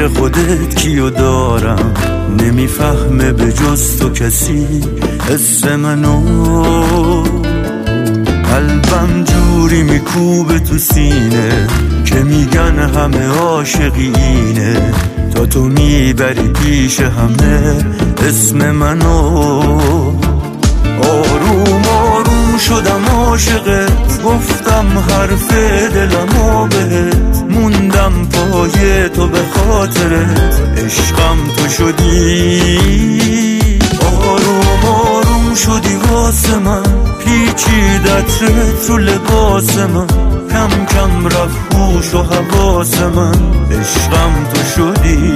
غیر خودت کیو دارم، نمیفهمه به جز تو کسی اسم منو. قلبم جوری میکوبه تو سینه که میگن همه عاشقی اینه، تا تو میبری پیش همه اسم منو. آروم آروم شدم عاشقت، گفتم حرف دلمو بهت، موندم پای تو به خاطرت، عشقم تو شدی. آروم آروم شدی واسه من، پیچید عطرت رو لباس من، کم کم رفت هوش و حواس من، عشقم تو شدی.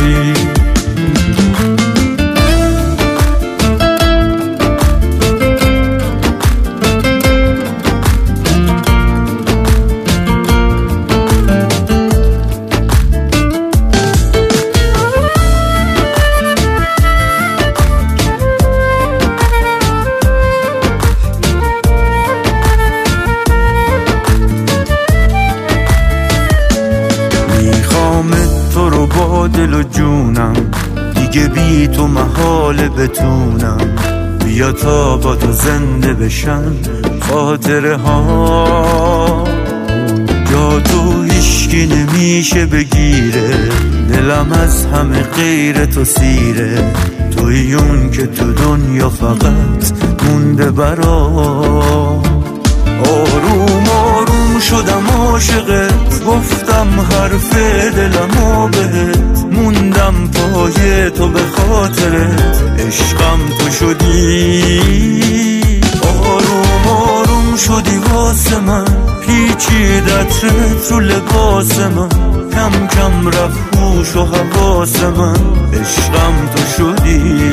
تو رو با دل و جونم، دیگه بی تو محاله بتونم، بیا تا با تو زنده بشن خاطره ها. جا تو هیچکی نمیشه بگیره، دلم از همه غیر تو سیره، توی اون که تو دنیا فقط مونده برام. آروم آروم شدم عاشقت، گفتم حرف دلمو بهت، موندم پای تو به خاطرت، عشقم تو شدی. آروم آروم شدی واسه من، پیچید عطرت رو لباس من، کم کم رفت هوش و حواس من، عشقم تو شدی.